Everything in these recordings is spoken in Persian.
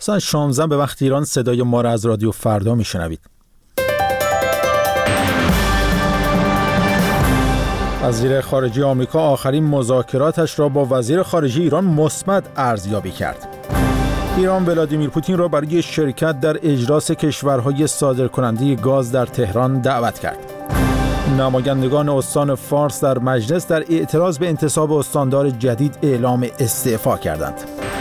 ساعت 16 به وقت ایران صدای ما را از رادیو فردا میشنوید. وزیر خارجه آمریکا آخرین مذاکراتش را با وزیر خارجه ایران مثبت ارزیابی کرد. ایران ولادیمیر پوتین را برای شرکت در اجلاس کشورهای صادرکننده گاز در تهران دعوت کرد. نمایندگان استان فارس در مجلس در اعتراض به انتصاب استاندار جدید اعلام استعفا کردند.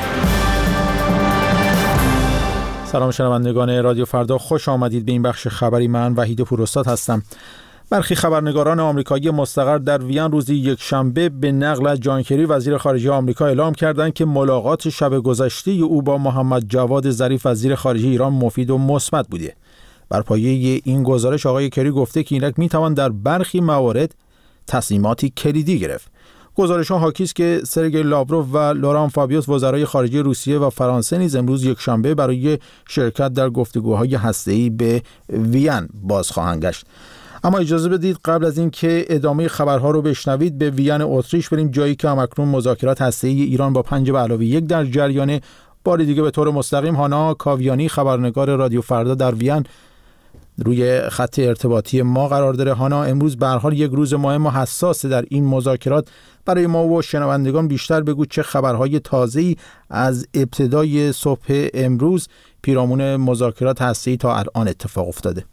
سلام شنوندگان رادیو فردا، خوش آمدید به این بخش خبری. من وحید پوراستاد هستم. برخی خبرنگاران آمریکایی مستقر در وین روز یکشنبه به نقل از جان کری وزیر خارجه آمریکا اعلام کردند که ملاقات شب گذشته او با محمد جواد ظریف وزیر خارجه ایران مفید و مثبت بوده. بر پایه این گزارش آقای کری گفته که اینک میتوان در برخی موارد تصمیماتی کلیدی گرفت. گزارش‌ها حاکی است که سرگئی لاوروف و لوران فابیوس وزرای خارجه روسیه و فرانسه نیز امروز یکشنبه برای شرکت در گفتگوهای هسته‌ای به وین باز خواهند گشت. اما اجازه بدید قبل از اینکه ادامه خبرها رو بشنوید به وین اتریش بریم، جایی که همکنون مذاکرات هسته‌ای ایران با 5+1 در جریان. بار دیگه به طور مستقیم هانا کاویانی خبرنگار رادیو فردا در وین روی خط ارتباطی ما قرار داره. هانا، امروز به هر حال یک روز مهم و حساس در این مذاکرات. برای ما و شنوندگان بیشتر بگو چه خبرهای تازه‌ای از ابتدای صبح امروز پیرامون مذاکرات هسته‌ای تا الان اتفاق افتاده؟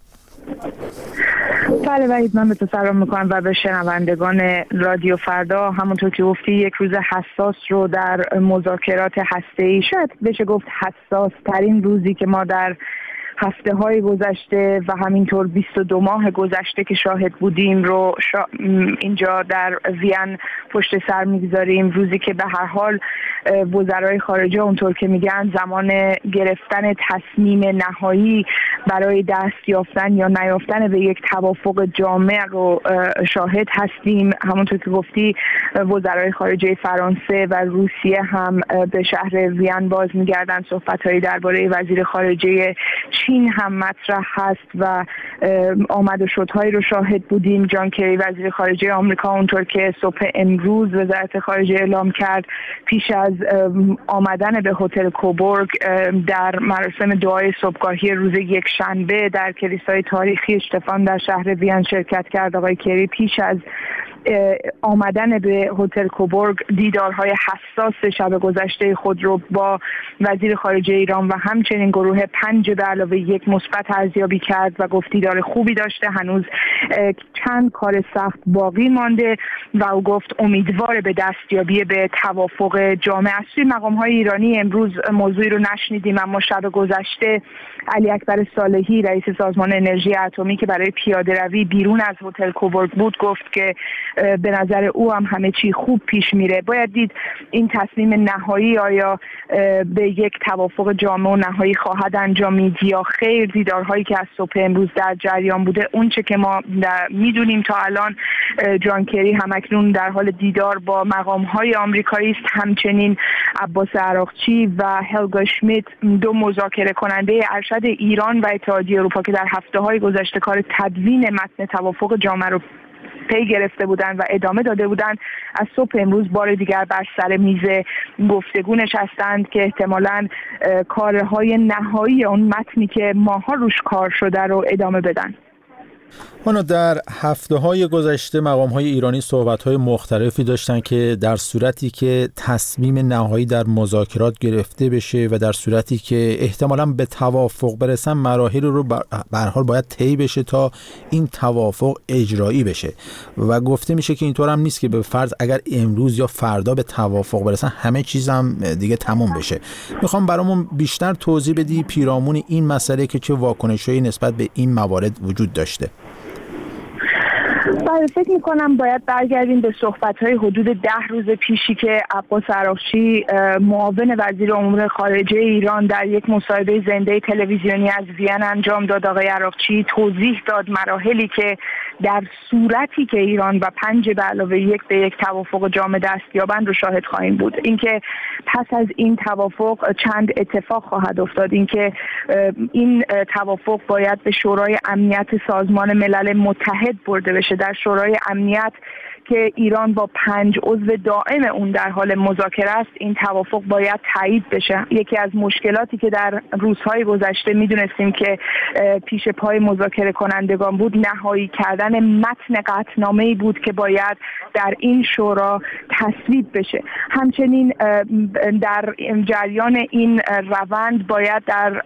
بله وحید، من به تو سلام میکنم و به شنوندگان رادیو فردا. همونطور که گفتی یک روز حساس رو در مذاکرات هسته‌ای، شاید بشه گفت حساس ترین روزی که ما در هفته های گذشته و همینطور 22 ماه گذشته که شاهد بودیم رو اینجا در وین پشت سر میگذاریم. روزی که به هر حال وزرای خارجه اونطور که میگن زمان گرفتن تصمیم نهایی برای دست یافتن یا نیافتن به یک توافق جامع رو شاهد هستیم. همونطور که گفتی وزرای خارجه فرانسه و روسیه هم به شهر وین باز میگردن. صحبت‌هایی درباره وزیر خارجه چین هم مطرح هست و آمد و شدهایی رو شاهد بودیم. جان کری وزیر خارجه آمریکا اونطور که صبح امروز وزارت خارجه اعلام کرد، پیش از آمدن به هتل کوبورگ در مراسم دعای صبحگاهی روز یکشنبه در کلیسای تاریخی اشتفان در شهر وین شرکت کرد. آقای کری پیش از آمدن به هتل کوبورگ دیدارهای حساس شب گذشته خود رو با وزیر خارجه ایران و همچنین گروه 5+1 مثبت ارزیابی کرد و گفت دیدار خوبی داشته. هنوز چند کار سخت باقی مانده و او گفت امیدوار به دستیابی به توافق جامع است. توی مقام‌های ایرانی امروز موضوعی رو نشنیدیم، اما شب گذشته علی اکبر صالحی رئیس سازمان انرژی اتمی که برای پیاده روی بیرون از هتل کوبورگ بود گفت که به نظر او هم همه چی خوب پیش میره. باید دید این تصمیم نهایی آیا به یک توافق جامع و نهایی خواهد انجامید یا خیر. دیدارهایی که از صبح امروز در جریان بوده، اون چه که ما میدونیم تا الان، جان کری همکنون در حال دیدار با مقام‌های آمریکایی است. همچنین عباس عراقچی و هلگا شمیت، دو مذاکره کننده ارشد ایران و اتحادیه اروپا که در هفته‌های گذشته کار تدوین متن توافق جامع رو پی گرفته بودن و ادامه داده بودن، از صبح امروز بار دیگر بر سر میز گفتگو نشستند که احتمالاً کارهای نهایی اون متنی که ماها روش کار شده رو ادامه بدن. در هفته‌های گذشته مقام‌های ایرانی صحبت‌های مختلفی داشتن که در صورتی که تصمیم نهایی در مذاکرات گرفته بشه و در صورتی که احتمالاً به توافق برسن، مراحل رو به هر حال باید طی بشه تا این توافق اجرایی بشه و گفته میشه که اینطور هم نیست که به فرض اگر امروز یا فردا به توافق برسن همه چیز هم دیگه تموم بشه. میخوام برامون بیشتر توضیح بدی پیرامون این مسئله که چه واکنش‌هایی نسبت به این موارد وجود داشته. بله، فکر میکنم باید برگردیم به صحبت‌های حدود 10 روز پیشی که عباس عراقچی معاون وزیر امور خارجه ایران در یک مصاحبه زنده تلویزیونی از وین انجام داد. آقای عراقچی توضیح داد مراحلی که در صورتی که ایران و 5+1 به یک توافق جامع دست یابند رو شاهد خواهیم بود. اینکه پس از این توافق چند اتفاق خواهد افتاد، اینکه این توافق باید به شورای امنیت سازمان ملل متحد برده بشه. در شورای امنیت که ایران با 5 عضو دائم اون در حال مذاکره است، این توافق باید تایید بشه. یکی از مشکلاتی که در روزهای گذشته میدونستیم که پیش پای مذاکره کنندگان بود، نهایی کردن متن قطعنامه‌ای بود که باید در این شورا تصویب بشه. همچنین در جریان این روند باید در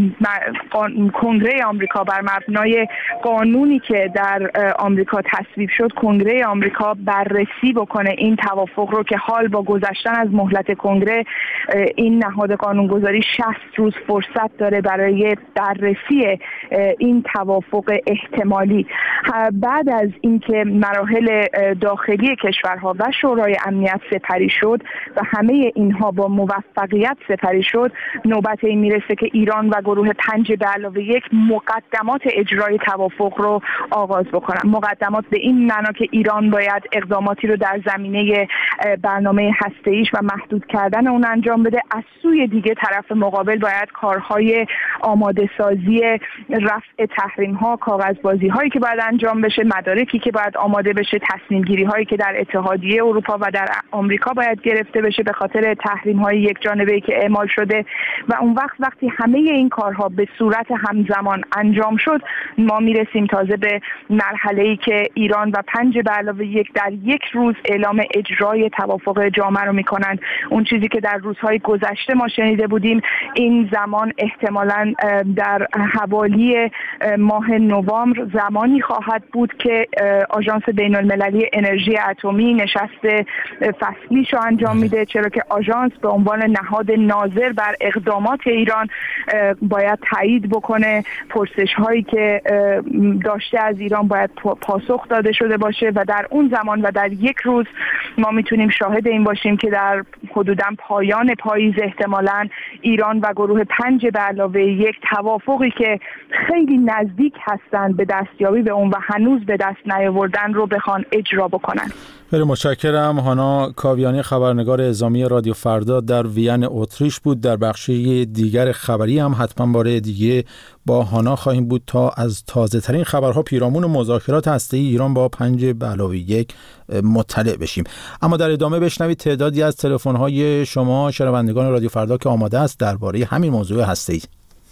کنگره آمریکا بر مبنای قانونی که در آمریکا تصویب شد، کنگره آمریکا بررسی بکنه این توافق رو که حال با گذشتن از مهلت کنگره این نهاد قانونگذاری 60 روز فرصت داره برای بررسی این توافق احتمالی. بعد از اینکه مراحل داخلی کشورها و شورای امنیت سپری شد و همه اینها با موفقیت سپری شد، نوبت این میرسه که ایران و گروه 5+1 مقدمات اجرای توافق رو آغاز بکنن. مقدمات به این معنا که ایران باید اقداماتی رو در زمینه برنامه هسته‌ایش و محدود کردن اون انجام بده. از سوی دیگه طرف مقابل باید کارهای آماده سازی رفع تحریم ها، کاغذبازی هایی که باید انجام بشه، مدارکی که باید آماده بشه، تصمیم گیری هایی که در اتحادیه اروپا و در آمریکا باید گرفته بشه به خاطر تحریم های یک جانبه‌ای که اعمال شده. و اون وقتی همه این کارها به صورت همزمان انجام شد، ما میرسیم تازه به مرحله‌ای که ایران و 5+1 در یک روز اعلام اجرای توافق جامع رو میکنن. اون چیزی که در روزهای گذشته ما شنیده بودیم، این زمان احتمالاً در حوالی ماه نوامبر زمانی خواهد بود که آژانس بین‌المللی انرژی اتمی نشست فصلیش رو انجام میده، چرا که آژانس به عنوان نهاد ناظر بر اقدامات ایران باید تایید بکنه پرسش هایی که داشته از ایران باید پاسخ داده شده باشه و در اون زمان و در یک روز ما میتونیم شاهد این باشیم که در حدوداً پایان پاییز احتمالاً ایران و گروه 5+1 توافقی که خیلی نزدیک هستند به دستیابی به اون و هنوز به دست نیاوردن رو بخوان اجرا بکنن. خیلی متشکرم. هانا کاویانی، خبرنگار اعزامی رادیو فردا در وین اتریش بود. در بخشی دیگر خبری هم حتما باره دیگه با هانا خواهیم بود تا از تازه ترین خبرها پیرامون مذاکرات هسته‌ای ایران با 5+1 مطلع بشیم. اما در ادامه بشنوید تعدادی از تلفن‌های شما شنوندگان رادیو فردا که آماده است درباره همین موضوع هسته‌ای.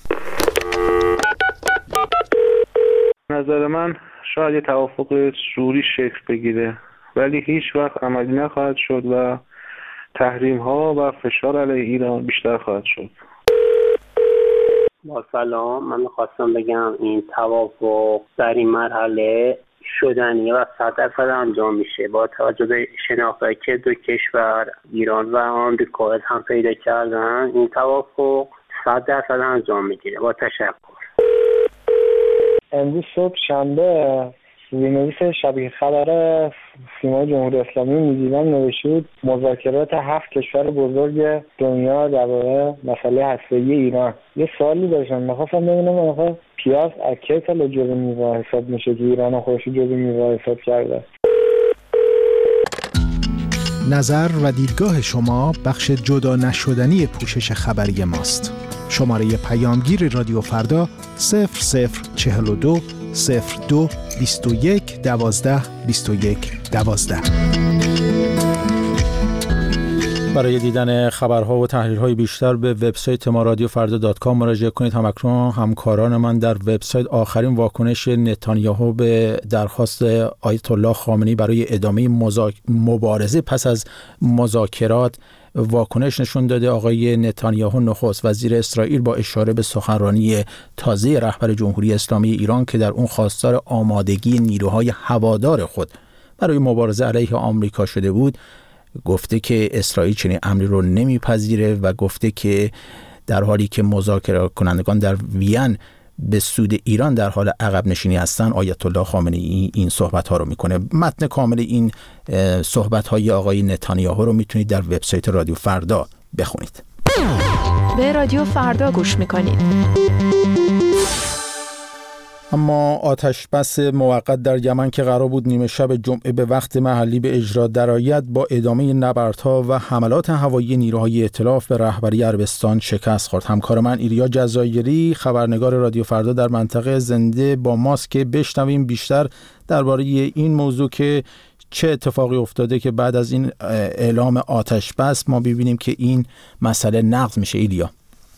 نظر من شاید یه توافق شوری شکل بگیره ولی هیچ وقت عملی نخواهد شد و تحریم ها و فشار علیه ایران بیشتر خواهد شد. با سلام، من میخواستم بگم این توافق در این مرحله شدنیه و 100% انجام میشه با توجه به شناختی که دو کشور ایران و آمریکا هم پیدا کردن. این توافق 100% انجام میگیره. با تشکر. امروز صبح شنبه زیرنویس شبیه خبر سیمای جمهوری اسلامی میدیدم نوشته بود مذاکرات 7 کشور بزرگ دنیا درباره مسئله هسته‌ای ایران. یه سوالی داشتم، می‌خواستم ببینم آخه پیاز از کی تا جزو میوه حساب میشه که ایران خودش جزو میوه حساب کرده؟ نظر و دیدگاه شما بخش جدا نشدنی پوشش خبری ماست. شماره پیامگیر رادیو فردا 0042 02 21 12 21 12. برای دیدن خبرها و تحلیل‌های بیشتر به وبسایت ما radiofrda.com مراجعه کنید. همکنون همکاران من در وبسایت آخرین واکنش نتانیاهو به درخواست آیت الله خامنه‌ای برای ادامه مبارزه پس از مذاکرات واکنش نشون داده. آقای نتانیاهو نخست وزیر اسرائیل با اشاره به سخنرانی تازه رهبر جمهوری اسلامی ایران که در اون خواستار آمادگی نیروهای هوادار خود برای مبارزه علیه آمریکا شده بود، گفته که اسرائیل چنین امری رو نمیپذیره و گفته که در حالی که مذاکره کنندگان در وین به سود ایران در حال عقب نشینی هستن، آیت الله خامنه‌ای این صحبت ها رو میکنه. متن کامل این صحبت های آقای نتانیاهو رو میتونید در وبسایت رادیو فردا بخونید. به رادیو فردا گوش میکنید. اما آتش بس موقت در یمن که قرار بود نیمه شب جمعه به وقت محلی به اجرا درآید، با ادامه نبردها و حملات هوایی نیروهای ائتلاف به رهبری عربستان شکست خورد. همکار من ایریا جزایری، خبرنگار رادیو فردا در منطقه زنده با ماست که بشنویم بیشتر درباره این موضوع که چه اتفاقی افتاده که بعد از این اعلام آتش بس ما ببینیم که این مسئله نقض میشه؟ ایلیا.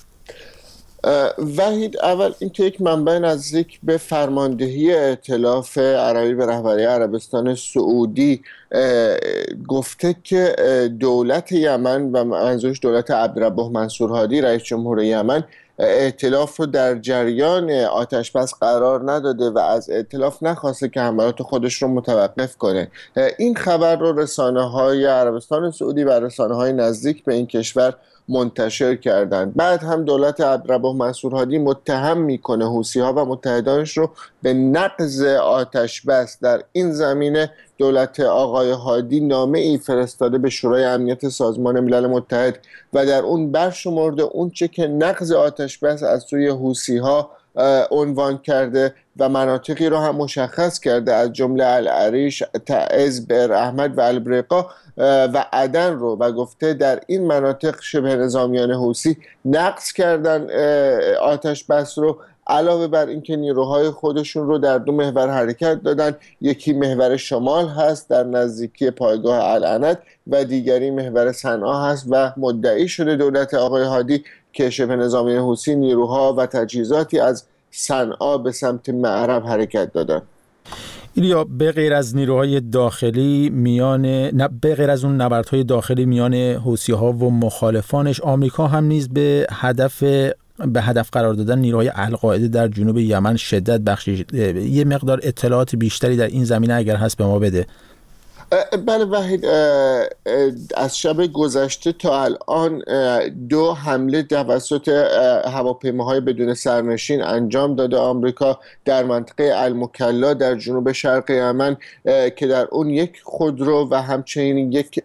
وحید، اول اینکه یک منبع نزدیک به فرماندهی ائتلاف عربی به رهبری عربستان سعودی گفته که دولت یمن و منظورش دولت عبدالرب منصور هادی رئیس جمهور یمن ائتلاف رو در جریان آتش بس قرار نداده و از ائتلاف نخواسته که حملات خودش رو متوقف کنه. این خبر رو رسانه‌های عربستان سعودی و رسانه‌های نزدیک به این کشور منتشر کردند. بعد هم دولت عبدالرب منصور هادی متهم میکنه حوثی‌ها و متحدانش رو به نقض آتش بس در این زمینه. دولت آقای هادی نامه ای فرستاده به شورای امنیت سازمان ملل متحد و در اون برشمرده اون چه که نقض آتش بس از سوی حوثی‌ها عنوان کرده و مناطقی رو هم مشخص کرده از جمله العریش، تعز، بئر احمد و البرقا و عدن رو، و گفته در این مناطق شبه نظامیان حوثی نقض کردن آتش بس رو. علاوه بر اینکه نیروهای خودشون رو در دو محور حرکت دادن، یکی محور شمال هست در نزدیکی پایگاه العنت و دیگری محور صنعا هست و مدعی شده دولت آقای هادی که شبه نظامیان حوثی نیروها و تجهیزاتی از صنعا به سمت معرب حرکت دادن. ایلیا، به غیر از نیروهای داخلی به غیر از اون نبردهای داخلی میان حوثی‌ها و مخالفانش، آمریکا هم نیز به هدف قرار دادن نیروهای القاعده در جنوب یمن شدت بخشید. یه مقدار اطلاعات بیشتری در این زمینه اگر هست به ما بده. بله وحید، از شب گذشته تا الان 2 حمله توسط هواپیماهای بدون سرنشین انجام داده آمریکا در منطقه المکلا در جنوب شرق یمن که در اون یک خودرو و همچنین یک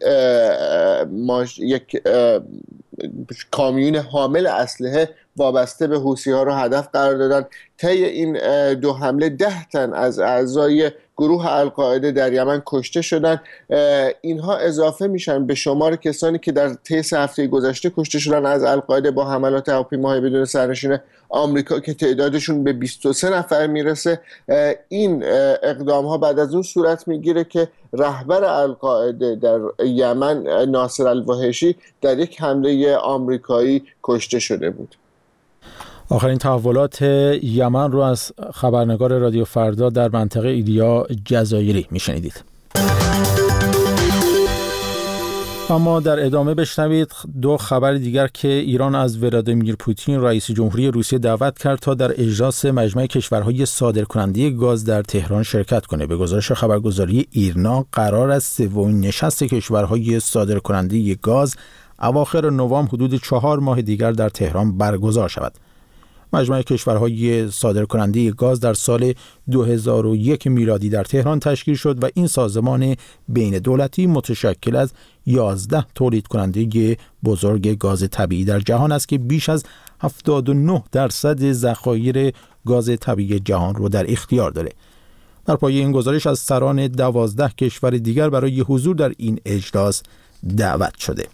کامیون حامل اسلحه وابسته به حوثی‌ها رو هدف قرار دادن. طی این 2 حمله 10 تن از اعضای گروه القاعده در یمن کشته شدن. اینها اضافه میشن به شمار کسانی که در طی 3 هفته گذشته کشته شدن از القاعده با حملات هواپیماهای بدون سرنشین آمریکا که تعدادشون به 23 نفر میرسه. این اقدام ها بعد از اون صورت میگیره که رهبر القاعده در یمن ناصر الوحشی در یک حمله آمریکایی کشته شده بود. آخرین تحولات یمن رو از خبرنگار رادیو فردا در منطقه ایلیا جزایری میشنیدید. اما در ادامه بشنوید 2 خبر دیگر که ایران از ولادیمیر پوتین رئیس جمهوری روسیه دعوت کرد تا در اجلاس مجمع کشورهای صادرکننده گاز در تهران شرکت کنه. به گزارش خبرگزاری ایرنا قرار است 3مین نشست کشورهای صادرکننده گاز اواخر نوامبر حدود 4 ماه دیگر در تهران برگزار شود. مجمع کشورهای صادرکننده گاز در سال 2001 میلادی در تهران تشکیل شد و این سازمان بین دولتی متشکل از 11 تولید کننده بزرگ گاز طبیعی در جهان است که بیش از 79% ذخایر گاز طبیعی جهان رو در اختیار داره. بر پایه این گزارش از سران 12 کشور دیگر برای حضور در این اجلاس دعوت شده.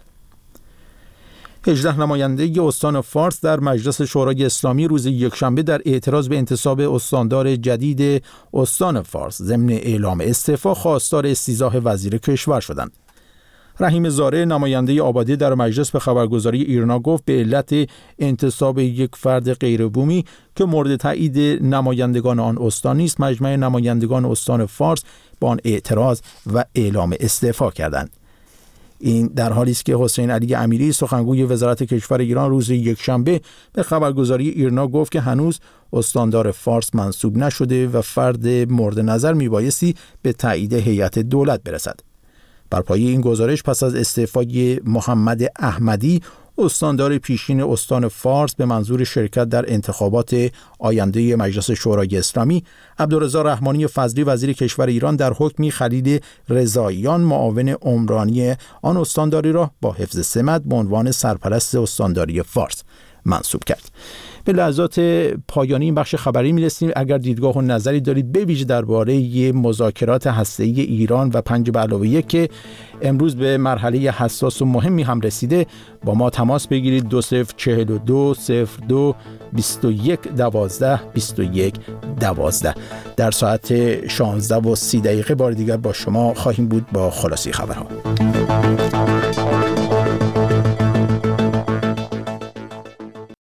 18 نماینده استان فارس در مجلس شورای اسلامی روز یکشنبه در اعتراض به انتصاب استاندار جدید استان فارس ضمن اعلام استعفا خواستار استیضاح وزیر کشور شدند. رحیم زاره نماینده آبادی در مجلس به خبرگزاری ایرنا گفت به علت انتصاب یک فرد غیر بومی که مورد تایید نمایندگان آن استان نیست، مجمع نمایندگان استان فارس با آن اعتراض و اعلام استعفا کردند. این در حالی است که حسین علی امیری سخنگوی وزارت کشور ایران روز یکشنبه به خبرگزاری ایرنا گفت که هنوز استاندار فارس منصوب نشده و فرد مورد نظر میبایستی به تایید هیئت دولت برسد. بر پایه این گزارش پس از استعفای محمد احمدی استاندار پیشین استان فارس به منظور شرکت در انتخابات آینده مجلس شورای اسلامی، عبدالرضا رحمانی فضلی وزیر کشور ایران در حکمی خلیل رضاییان معاون عمرانی آن استانداری را با حفظ سمت به عنوان سرپرست استانداری فارس منسوب کرد. به لحظات پایانی این بخش خبری میرسیم. اگر دیدگاه و نظری دارید به ویژه درباره مذاکرات هسته‌ای ایران و 5+1 که امروز به مرحله حساس و مهمی هم رسیده، با ما تماس بگیرید. 2042 02 21 12 21 12. در ساعت 16:30 بار دیگر با شما خواهیم بود با خلاصه خبرها.